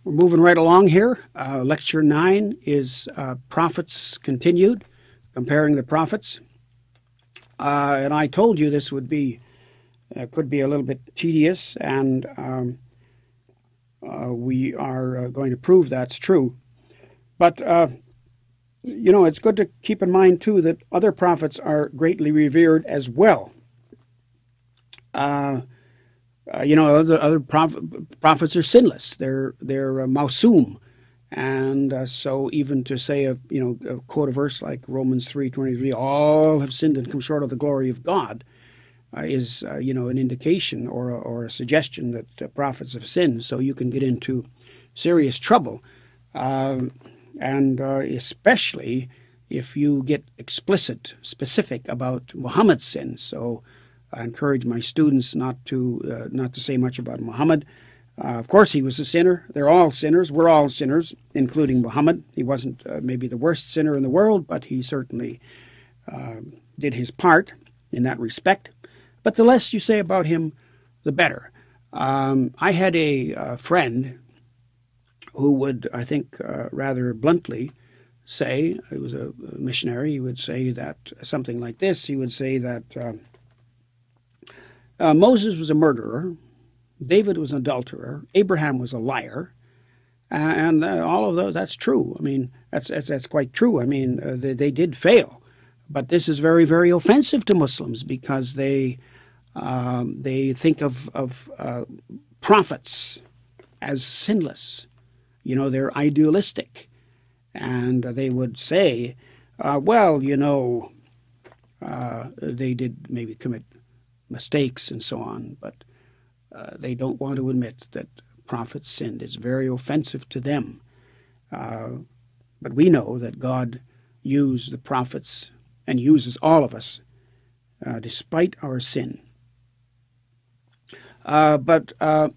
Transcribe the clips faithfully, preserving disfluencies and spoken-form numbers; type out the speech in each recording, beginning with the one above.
We're moving right along here. Uh, lecture nine is uh, Prophets Continued, comparing the prophets. Uh, and I told you this would be, uh, could be a little bit tedious, and um, uh, we are uh, going to prove that's true. But, uh, you know, it's good to keep in mind, too, that other prophets are greatly revered as well. Uh, Uh, you know, other, other proph prophets are sinless. They're they're uh, mausum, and uh, so even to say a you know a quote a verse like Romans three twenty three, all have sinned and come short of the glory of God, uh, is uh, you know an indication or a, or a suggestion that uh, prophets have sinned. So you can get into serious trouble, um, and uh, especially if you get explicit, specific about Muhammad's sins. So I encourage my students not to uh, not to say much about Muhammad. Uh, of course, he was a sinner. They're all sinners. We're all sinners, including Muhammad. He wasn't uh, maybe the worst sinner in the world, but he certainly uh, did his part in that respect. But the less you say about him, the better. Um, I had a uh, friend who would, I think, uh, rather bluntly say, he was a missionary, he would say that something like this. He would say that Uh, Uh, Moses was a murderer, David was an adulterer, Abraham was a liar, uh, and uh, all of those, that's true. I mean, that's that's, that's quite true. I mean, uh, they, they did fail. But this is very, very offensive to Muslims because they um, they think of, of uh, prophets as sinless. You know, they're idealistic. And they would say, uh, well, you know, uh, they did maybe commit mistakes and so on, but uh, they don't want to admit that prophets sinned. It's very offensive to them. Uh, but we know that God used the prophets and uses all of us uh, despite our sin. Uh, but uh,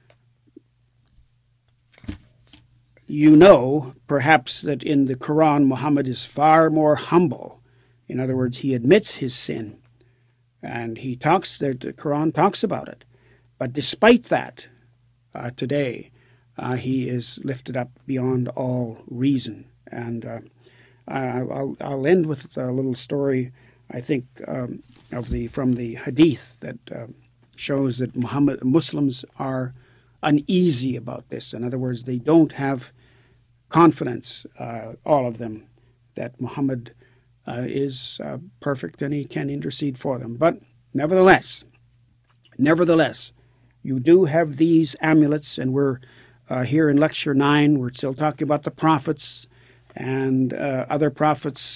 you know, perhaps, that in the Quran, Muhammad is far more humble. In other words, he admits his sin. And he talks, the Quran talks about it. But despite that, uh, today, uh, he is lifted up beyond all reason. And uh, I'll, I'll end with a little story, I think, um, of the from the Hadith that uh, shows that Muhammad, Muslims are uneasy about this. In other words, they don't have confidence, uh, all of them, that Muhammad Uh, is uh, perfect and he can intercede for them. But nevertheless, nevertheless, you do have these amulets, and we're uh, here in Lecture nine. We're still talking about the prophets and uh, other prophets.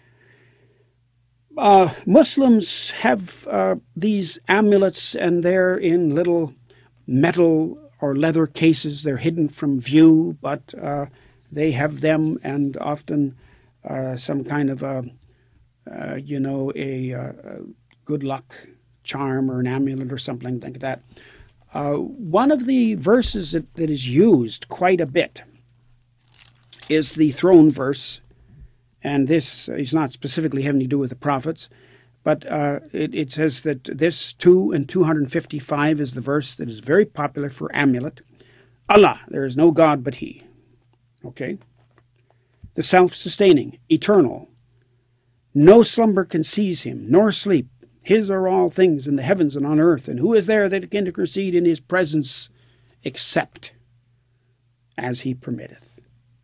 Uh, Muslims have uh, these amulets, and they're in little metal or leather cases. They're hidden from view, but uh, they have them, and often Uh, some kind of a, uh, you know, a, uh, a good luck charm or an amulet or something like that. Uh, one of the verses that, that is used quite a bit is the throne verse, and this is not specifically having to do with the prophets, but uh, it, it says that this two and two hundred fifty-five is the verse that is very popular for amulet. Allah, there is no God but He. Okay? The self-sustaining, eternal. No slumber can seize him, nor sleep. His are all things in the heavens and on earth, and who is there that can intercede in his presence except as he permitteth?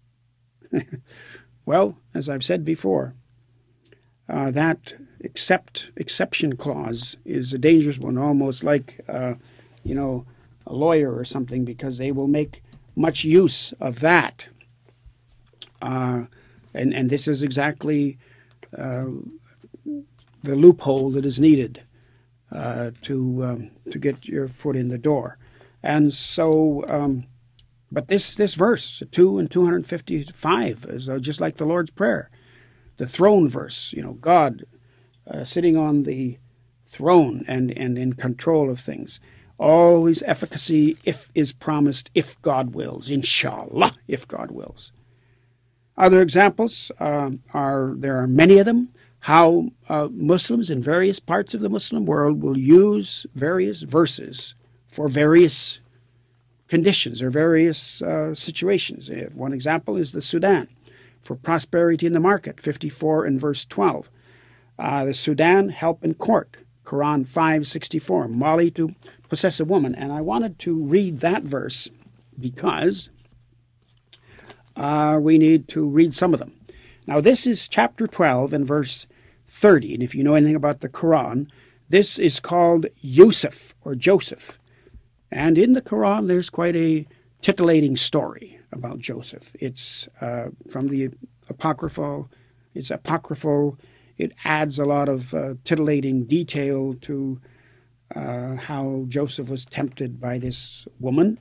Well, as I've said before, uh, that except exception clause is a dangerous one, almost like, uh, you know, a lawyer or something, because they will make much use of that. Uh, and, and this is exactly uh, the loophole that is needed uh, to um, to get your foot in the door. And so, um, but this this verse, two and two hundred fifty-five, is uh, just like the Lord's Prayer, the throne verse. You know, God uh, sitting on the throne and and in control of things. Always efficacy if is promised, if God wills. Inshallah, if God wills. Other examples uh, are, there are many of them, how uh, Muslims in various parts of the Muslim world will use various verses for various conditions or various uh, situations. One example is the Sudan, for prosperity in the market, fifty-four and verse twelve. Uh, the Sudan, help in court, Quran five sixty-four, Mali to possess a woman. And I wanted to read that verse because uh, we need to read some of them. Now, this is chapter twelve and verse thirty. And if you know anything about the Quran, this is called Yusuf or Joseph. And in the Quran, there's quite a titillating story about Joseph. It's uh, from the apocryphal. It's apocryphal. It adds a lot of uh, titillating detail to uh, how Joseph was tempted by this woman,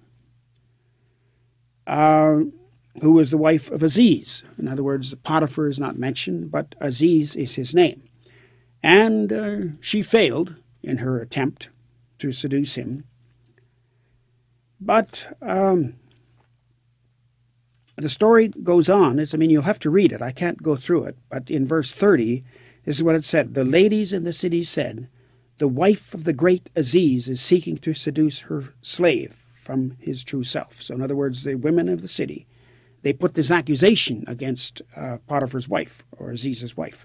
uh, who was the wife of Aziz. In other words, Potiphar is not mentioned, but Aziz is his name. And uh, she failed in her attempt to seduce him. But um, the story goes on. It's, I mean, you'll have to read it. I can't go through it. But in verse thirty, this is what it said. The ladies in the city said, the wife of the great Aziz is seeking to seduce her slave from his true self. So in other words, the women of the city, they put this accusation against uh, Potiphar's wife, or Aziz's wife.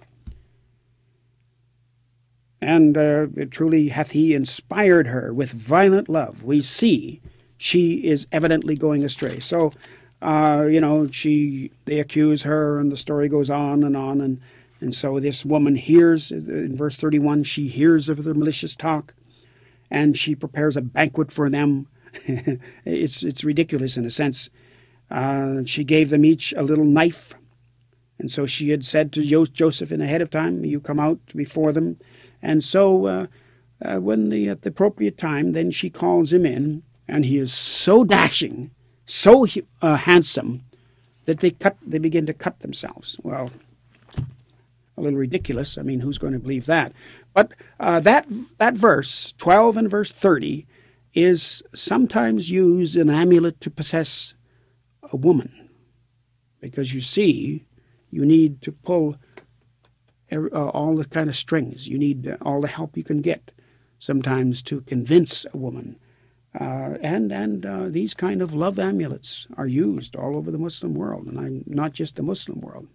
And uh, truly hath he inspired her with violent love. We see she is evidently going astray. So, uh, you know, she they accuse her, and the story goes on and on. And, and so this woman hears, in verse thirty-one, she hears of their malicious talk, and she prepares a banquet for them. it's, it's ridiculous in a sense. Uh, she gave them each a little knife. And so she had said to jo- Joseph in ahead of time, you come out before them. And so uh, uh, when the, at the appropriate time, then she calls him in, and he is so dashing, so uh, handsome, that they cut. They begin to cut themselves. Well, a little ridiculous. I mean, who's going to believe that? But uh, that that verse, twelve and verse thirty, is sometimes used an amulet to possess a woman. Because you see, you need to pull uh, all the kind of strings. You need uh, all the help you can get sometimes to convince a woman. Uh, and and uh, these kind of love amulets are used all over the Muslim world, and I'm not just the Muslim world.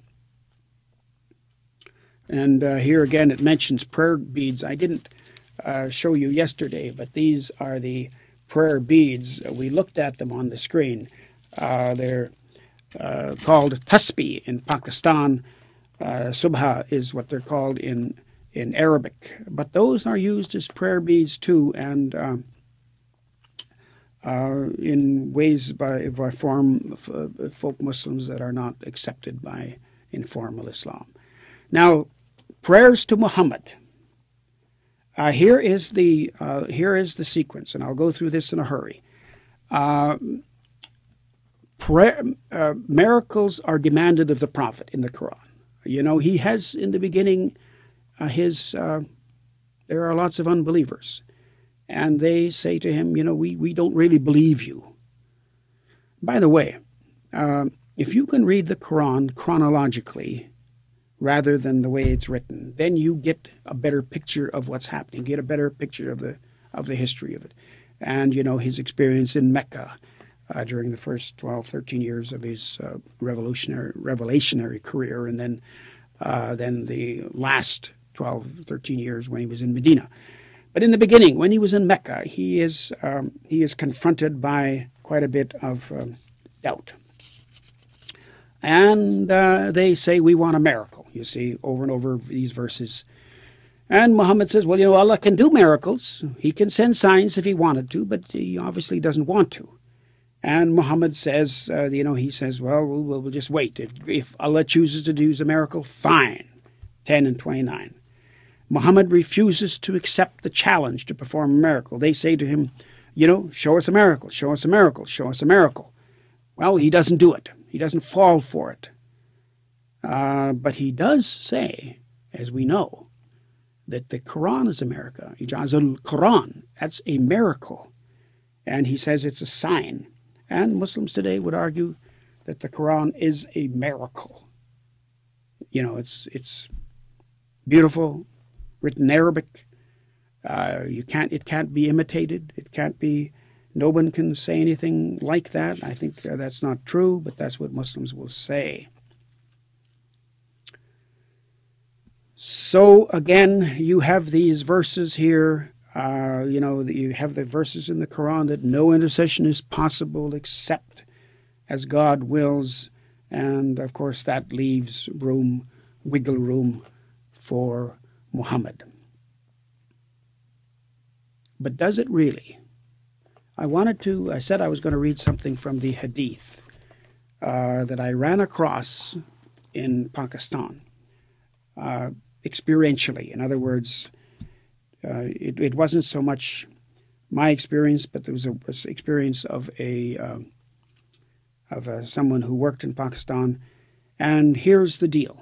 And uh, here again it mentions prayer beads. I didn't uh, show you yesterday, but these are the prayer beads. We looked at them on the screen. Uh, they're uh, called tasbih in Pakistan. Uh, subha is what they're called in, in Arabic. But those are used as prayer beads too, and um, Uh, in ways by, by form uh, folk Muslims that are not accepted by informal Islam. Now, prayers to Muhammad. Uh, here is the uh, here is the sequence, and I'll go through this in a hurry. Uh, prayer, uh, miracles are demanded of the Prophet in the Quran. You know, he has in the beginning uh, his. Uh, there are lots of unbelievers. And they say to him, you know, we, we don't really believe you. By the way, uh, if you can read the Quran chronologically rather than the way it's written, then you get a better picture of what's happening, get a better picture of the of the history of it. And, you know, his experience in Mecca uh, during the first twelve, thirteen years of his uh, revolutionary, revelationary career, and then, uh, then the last twelve, thirteen years when he was in Medina. But in the beginning, when he was in Mecca, he is um, he is confronted by quite a bit of um, doubt. And uh, they say, we want a miracle, you see, over and over these verses. And Muhammad says, well, you know, Allah can do miracles. He can send signs if he wanted to, but he obviously doesn't want to. And Muhammad says, uh, you know, he says, well, we'll, we'll just wait. If, if Allah chooses to do a miracle, fine. ten and twenty-nine. Muhammad refuses to accept the challenge to perform a miracle. They say to him, you know, show us a miracle, show us a miracle, show us a miracle. Well, he doesn't do it. He doesn't fall for it. Uh, but he does say, as we know, that the Quran is a miracle. Ijazul Quran, that's a miracle. And he says it's a sign. And Muslims today would argue that the Quran is a miracle. You know, it's it's beautiful, written in Arabic. Uh, you can't. It can't be imitated. It can't be. No one can say anything like that. I think uh, that's not true, but that's what Muslims will say. So again, you have these verses here. Uh, you know, you have the verses in the Quran that no intercession is possible except as God wills. And of course, that leaves room, wiggle room for Muhammad. But does it really? I wanted to, I said I was going to read something from the Hadith uh, that I ran across in Pakistan, uh, experientially. In other words, uh, it, it wasn't so much my experience, but there was a was experience of a uh, of a, someone who worked in Pakistan. And here's the deal.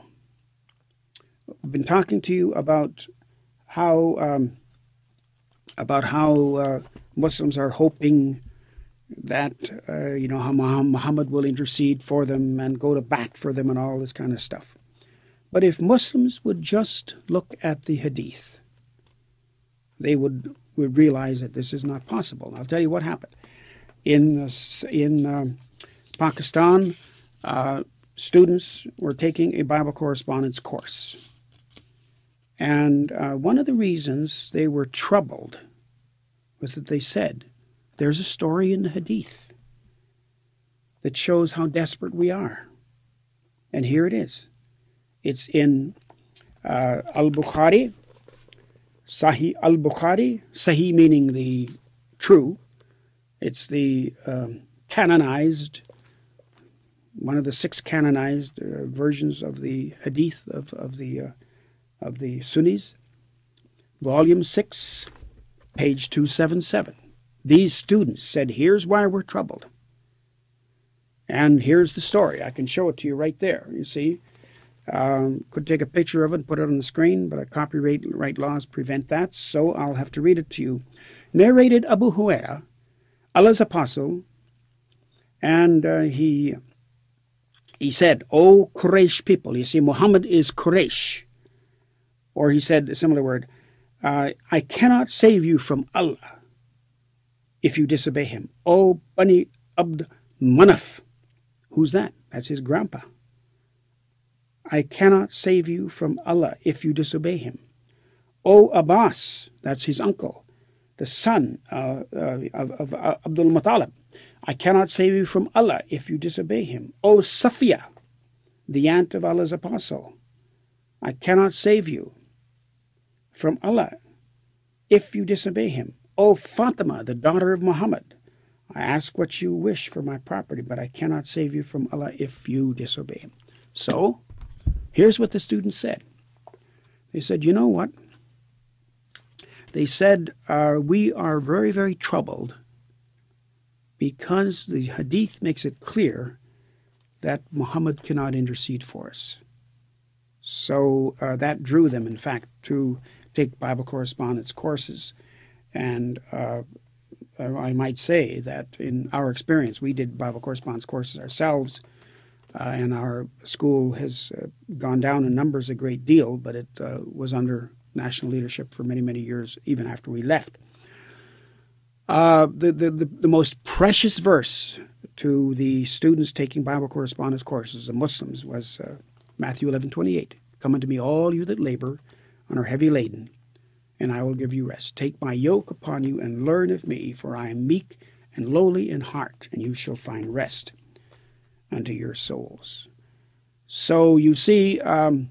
I've been talking to you about how um, about how uh, Muslims are hoping that, uh, you know, how Muhammad will intercede for them and go to bat for them and all this kind of stuff. But if Muslims would just look at the Hadith, they would, would realize that this is not possible. I'll tell you what happened. In, uh, in um, Pakistan, uh, students were taking a Bible correspondence course. And uh, one of the reasons they were troubled was that they said, there's a story in the Hadith that shows how desperate we are. And here it is. It's in uh, Al-Bukhari, Sahih Al-Bukhari, Sahih meaning the true. It's the um, canonized, one of the six canonized uh, versions of the Hadith of, of the uh, of the Sunnis, volume six, page two seventy-seven. These students said, here's why we're troubled. And here's the story. I can show it to you right there, you see. Um, could take a picture of it and put it on the screen, but copyright right laws prevent that, so I'll have to read it to you. Narrated Abu Huraira, Allah's apostle, and uh, he, he said, O Quraysh people, you see, Muhammad is Quraysh. Or he said a similar word, uh, I cannot save you from Allah if you disobey him. O Bani Abd Manaf. Who's that? That's his grandpa. I cannot save you from Allah if you disobey him. O Abbas. That's his uncle, the son uh, uh, of, of uh, Abdul Muttalib. I cannot save you from Allah if you disobey him. O Safiya, the aunt of Allah's apostle. I cannot save you from Allah if you disobey him. O Fatima, the daughter of Muhammad, I ask what you wish for my property, but I cannot save you from Allah if you disobey him. So, here's what the students said. They said, you know what? They said, uh, we are very, very troubled because the Hadith makes it clear that Muhammad cannot intercede for us. So uh, that drew them, in fact, to take Bible correspondence courses. And uh, I might say that in our experience, we did Bible correspondence courses ourselves, uh, and our school has uh, gone down in numbers a great deal, but it uh, was under national leadership for many, many years, even after we left. Uh, the, the, the, the most precious verse to the students taking Bible correspondence courses, the Muslims, was uh, Matthew eleven twenty-eight. Come unto me, all you that labor and are heavy laden, and I will give you rest. Take my yoke upon you and learn of me, for I am meek and lowly in heart, and you shall find rest unto your souls. So you see, um,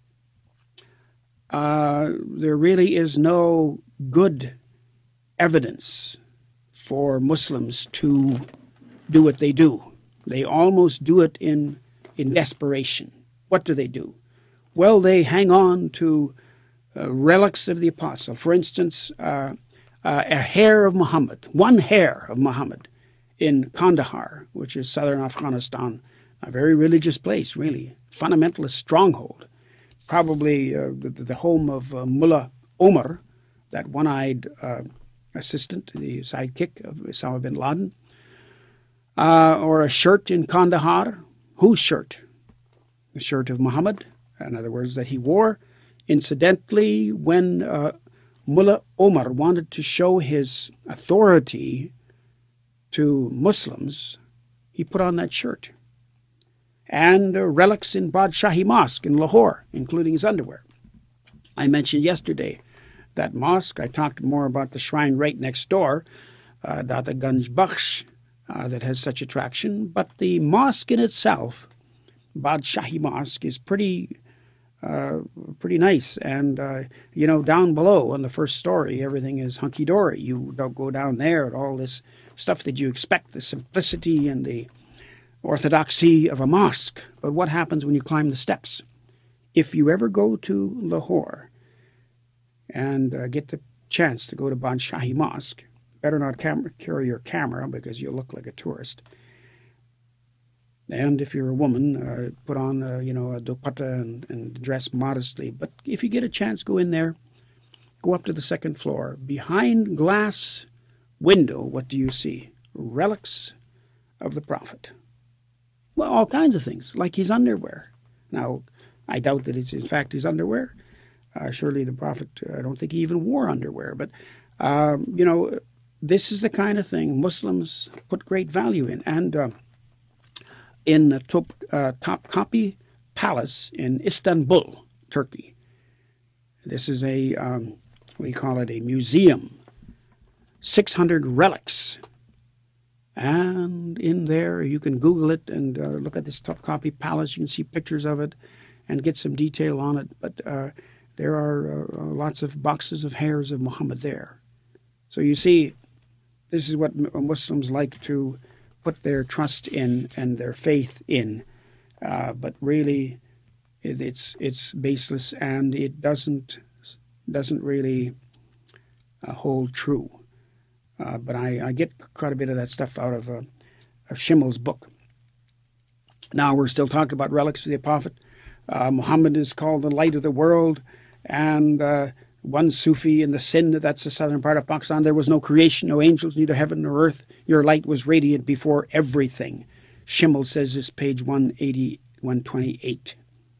uh, there really is no good evidence for Muslims to do what they do. They almost do it in, in desperation. What do they do? Well, they hang on to uh, relics of the apostle. For instance, uh, uh, a hair of Muhammad, one hair of Muhammad in Kandahar, which is southern Afghanistan, a very religious place, really, fundamentalist stronghold. Probably uh, the, the home of uh, Mullah Omar, that one-eyed uh, assistant, the sidekick of Osama bin Laden. Uh, or a shirt in Kandahar. Whose shirt? The shirt of Muhammad, in other words, that he wore. Incidentally, when uh, Mullah Omar wanted to show his authority to Muslims, he put on that shirt. And uh, relics in Badshahi Mosque in Lahore, including his underwear. I mentioned yesterday that mosque. I talked more about the shrine right next door, uh, Data Ganj Bakhsh, uh, that has such attraction. But the mosque in itself, Badshahi Mosque, is pretty uh, pretty nice. And, uh, you know, down below on the first story, everything is hunky-dory. You don't go down there and all this stuff that you expect, the simplicity and the orthodoxy of a mosque. But what happens when you climb the steps? If you ever go to Lahore and uh, get the chance to go to Badshahi Mosque, better not cam- carry your camera because you'll look like a tourist. And if you're a woman, uh, put on, uh, you know, a dupatta and, and dress modestly. But if you get a chance, go in there, go up to the second floor. Behind glass window, what do you see? Relics of the Prophet. Well, all kinds of things, like his underwear. Now, I doubt that it's in fact his underwear. Uh, surely the Prophet, I don't think he even wore underwear. But, um, you know, this is the kind of thing Muslims put great value in. And uh, in the top, uh, Topkapi Palace in Istanbul, Turkey, this is a, um, what do you call it, a museum, six hundred relics. And in there, you can Google it and uh, look at this Topkapi Palace. You can see pictures of it and get some detail on it. But uh, there are uh, lots of boxes of hairs of Muhammad there. So you see, this is what Muslims like to put their trust in and their faith in. Uh, but really, it, it's it's baseless, and it doesn't doesn't really uh, hold true. Uh, but I, I get quite a bit of that stuff out of, uh, of Schimmel's book. Now we're still talking about relics of the Prophet. Uh, Muhammad is called the light of the world, and uh, one Sufi in the Sindh, that's the southern part of Pakistan, there was no creation, no angels, neither heaven nor earth. Your light was radiant before everything. Schimmel says this, page one eighty, one twenty-eight.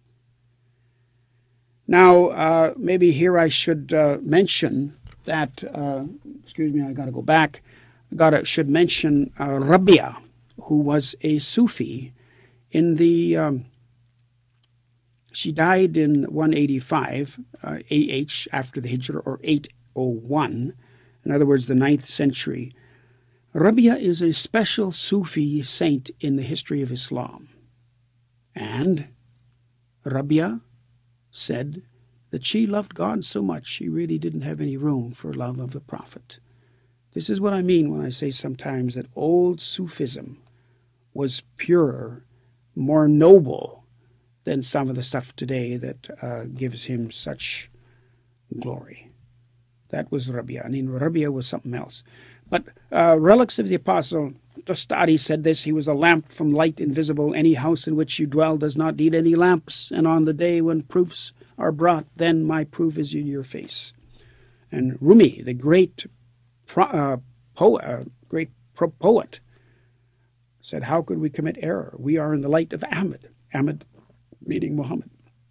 Now, uh, maybe here I should uh, mention that, uh, excuse me, I got to go back. I got to should mention uh, Rabia, who was a Sufi in the. Um, she died in one eighty-five uh, A H after the Hijrah, or eight oh one. In other words, the ninth century. Rabia is a special Sufi saint in the history of Islam, and Rabia said that she loved God so much she really didn't have any room for love of the Prophet. This is what I mean when I say sometimes that old Sufism was purer, more noble than some of the stuff today that uh, gives him such glory. That was Rabia. I mean, Rabia was something else. But uh, relics of the Apostle, Tostari said this: he was a lamp from light invisible. Any house in which you dwell does not need any lamps. And on the day when proofs are brought, then my proof is in your face. And Rumi, the great pro, uh, poet, uh, great pro poet, said, how could we commit error? We are in the light of Ahmed. Ahmed meaning Muhammad.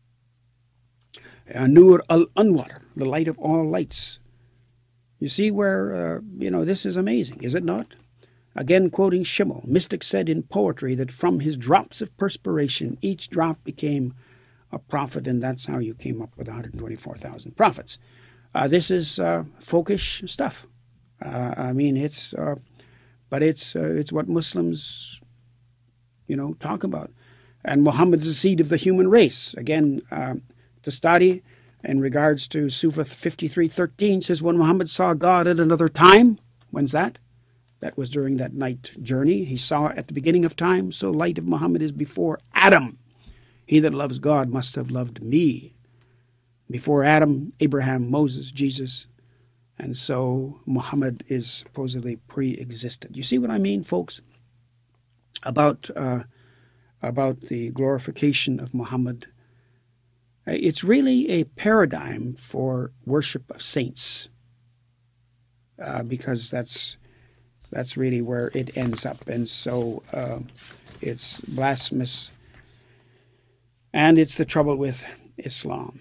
Uh, Nur al-Anwar, the light of all lights. You see where, uh, you know, this is amazing, is it not? Again, quoting Schimmel, mystics said in poetry that from his drops of perspiration, each drop became a prophet, and that's how you came up with one hundred twenty-four thousand prophets. Uh, this is uh, folkish stuff. Uh, I mean, it's, uh, but it's uh, it's what Muslims, you know, talk about. And Muhammad's the seed of the human race. Again, uh, Tostari, in regards to Sufa fifty-three thirteen, says when Muhammad saw God at another time, when's that? That was during that night journey. He saw at the beginning of time, so light of Muhammad is before Adam. He that loves God must have loved me. Before Adam, Abraham, Moses, Jesus. And so Muhammad is supposedly pre-existent. You see what I mean, folks? About, uh, about the glorification of Muhammad. It's really a paradigm for worship of saints. Uh, because that's, that's really where it ends up. And so uh, it's blasphemous. And it's the trouble with Islam.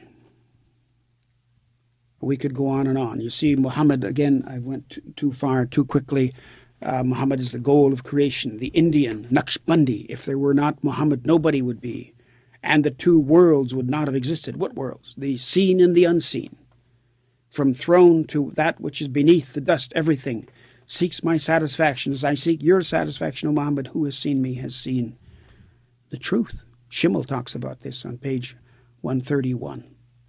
We could go on and on. You see, Muhammad, again, I went too far, too quickly. Uh, Muhammad is the goal of creation. The Indian, Naqshbandi, if there were not Muhammad, nobody would be. And the two worlds would not have existed. What worlds? The seen and the unseen. From throne to that which is beneath the dust, everything seeks my satisfaction as I seek your satisfaction, O Muhammad. Who has seen me has seen the truth. Schimmel talks about this on page one thirty-one.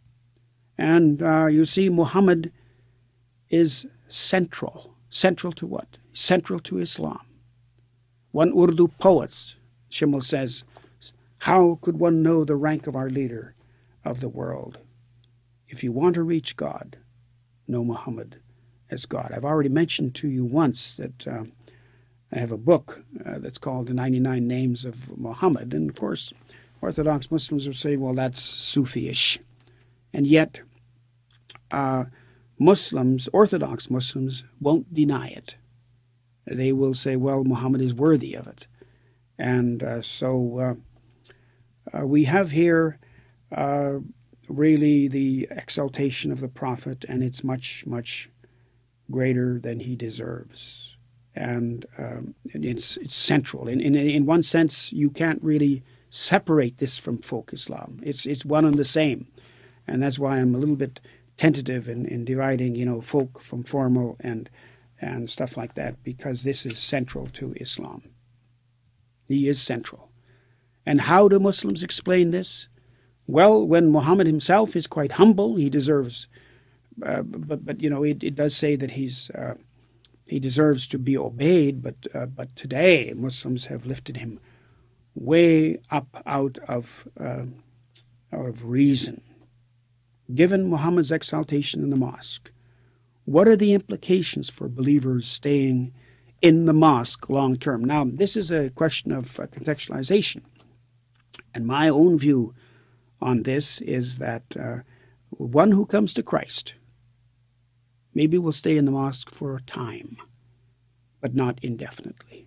And uh, you see, Muhammad is central. Central to what? Central to Islam. One Urdu poet, Schimmel says, how could one know the rank of our leader of the world? If you want to reach God, know Muhammad as God. I've already mentioned to you once that uh, I have a book uh, that's called The ninety-nine Names of Muhammad. And of course, Orthodox Muslims will say, well, that's Sufi-ish. And yet, uh, Muslims, Orthodox Muslims, won't deny it. They will say, well, Muhammad is worthy of it. And uh, so uh, uh, we have here uh, really the exaltation of the Prophet, and it's much, much greater than he deserves. And um, it's, it's central. In, in, in one sense, you can't really separate this from folk Islam. It's, it's one and the same. And that's why I'm a little bit tentative in, in dividing, you know, folk from formal and and stuff like that, because this is central to Islam. He is central. And how do Muslims explain this? Well, when Muhammad himself is quite humble, he deserves, uh, but, but, you know, it, it does say that he's uh, he deserves to be obeyed, but, uh, but today Muslims have lifted him way up out of, uh, out of reason. Given Muhammad's exaltation in the mosque, what are the implications for believers staying in the mosque long term? Now, this is a question of uh, contextualization. And my own view on this is that uh, one who comes to Christ maybe will stay in the mosque for a time, but not indefinitely.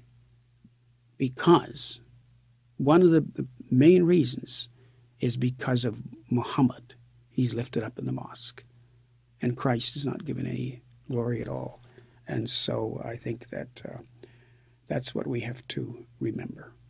Because one of the, the main reasons is because of Muhammad. He's lifted up in the mosque. And Christ is not given any glory at all. And so I think that uh, that's what we have to remember.